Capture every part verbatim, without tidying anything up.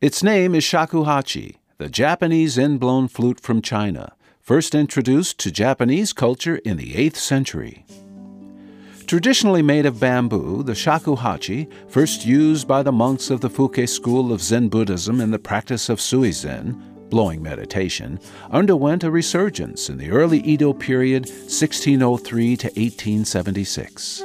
Its name is shakuhachi, the Japanese end-blown flute from China, first introduced to Japanese culture in the eighth century. Traditionally made of bamboo, the shakuhachi, first used by the monks of the Fuke school of Zen Buddhism in the practice of suizen, blowing meditation, underwent a resurgence in the early Edo period sixteen oh three to eighteen seventy-six.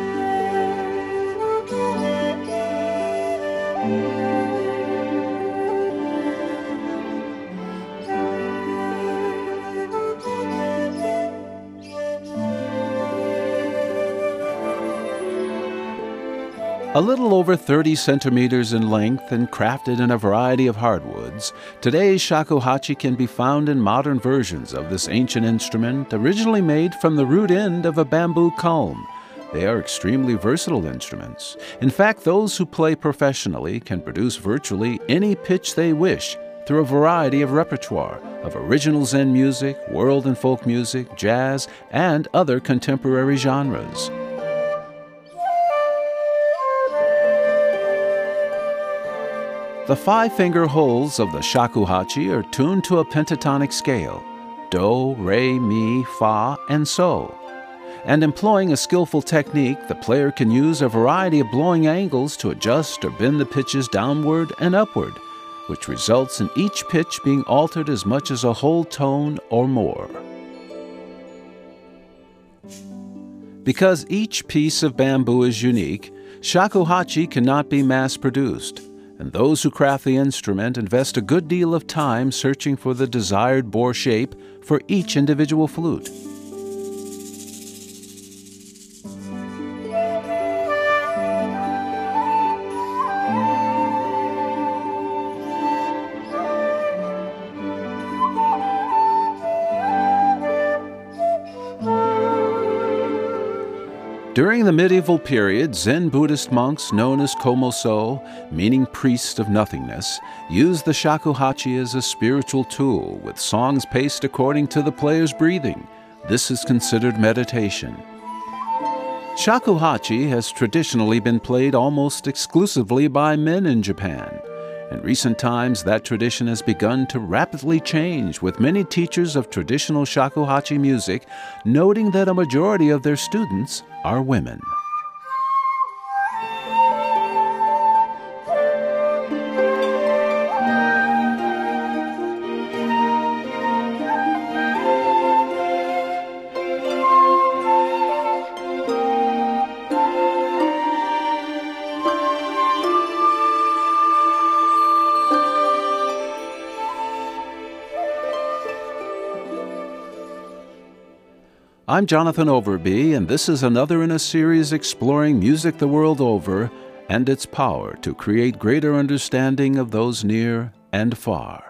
A little over thirty centimeters in length and crafted in a variety of hardwoods, today's shakuhachi can be found in modern versions of this ancient instrument originally made from the root end of a bamboo culm. They are extremely versatile instruments. In fact, those who play professionally can produce virtually any pitch they wish through a variety of repertoire of original Zen music, world and folk music, jazz, and other contemporary genres. The five-finger holes of the shakuhachi are tuned to a pentatonic scale, do, re, mi, fa, and so. And employing a skillful technique, the player can use a variety of blowing angles to adjust or bend the pitches downward and upward, which results in each pitch being altered as much as a whole tone or more. Because each piece of bamboo is unique, shakuhachi cannot be mass-produced, and those who craft the instrument invest a good deal of time searching for the desired bore shape for each individual flute. During the medieval period, Zen Buddhist monks known as komoso, meaning priest of nothingness, used the shakuhachi as a spiritual tool, with songs paced according to the player's breathing. This is considered meditation. Shakuhachi has traditionally been played almost exclusively by men in Japan. In recent times, that tradition has begun to rapidly change, with many teachers of traditional shakuhachi music noting that a majority of their students are women. I'm Jonathan Overby, and this is another in a series exploring music the world over and its power to create greater understanding of those near and far.